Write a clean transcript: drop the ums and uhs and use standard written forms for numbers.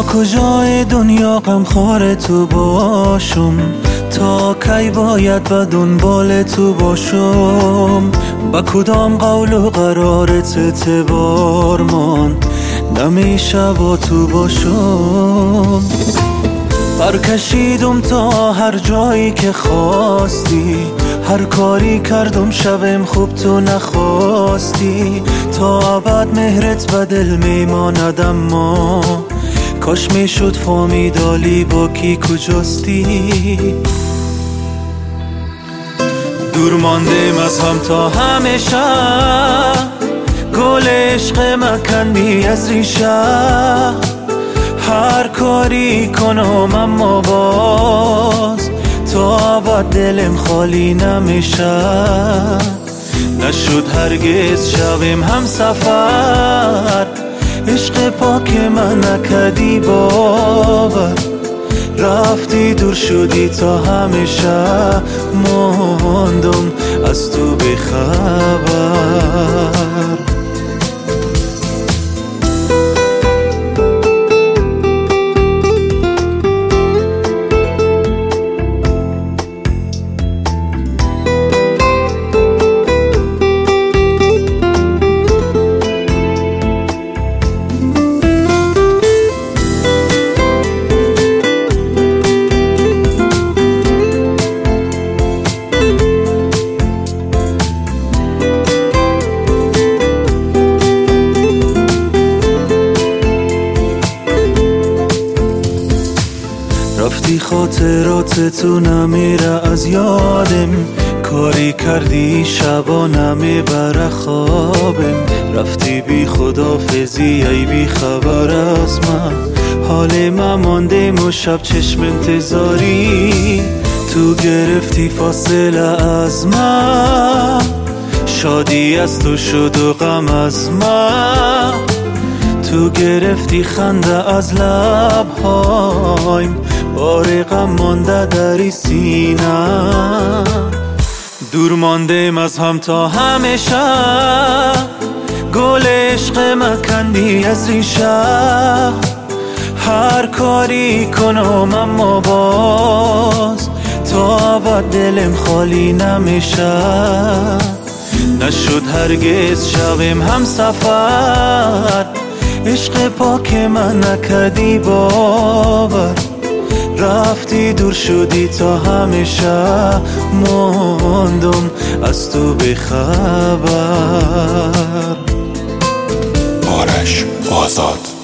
کجای دنیا غمخوار تو باشم؟ تا کی باید به دنبال تو باشم؟ با کدام قول و قرارت اعتبار ماند نمیشه با تو باشم؟ برکشیدم تا هر جایی که خواستی، هر کاری کردم شبم خوب تو نخواستی. تا ابد مهرت به دل میماند، اما کاش میشد فهمیدالی با کی کجاستی. دور ماندیم از هم تا همیشه، گل عشق مکندی از ریشه. هر کاری کنم اما باز تا ابد دلم خالی نمیشه. نشد هرگز شویم هم سفر، عشق پاک من نکدی باور. رفتی دور شدی تا همیشه، ماندم از تو بخبر. رفتی خاطرات تو نمیره از یادم، کاری کردی شبا نمیبره خوابم. رفتی بی خدافزی ای بی خبر از من، حال من ماندم و شب چشم انتظاری. تو گرفتی فاصله از من، شادی از تو شد و غم از من. تو گرفتی خنده از لبهایم، بار غم مانده در سینه. دور ماندیم از هم تا همیشه، گل عشق مکندی از ریشه. هر کاری کنم اما باز تا ابد دلم خالی نمیشه. نشد هرگز شویم هم سفر، عشق پاک من نکدی باور. رفتی دور شدی تا همیشه، ماندم از تو بخبر. آرش آزاد.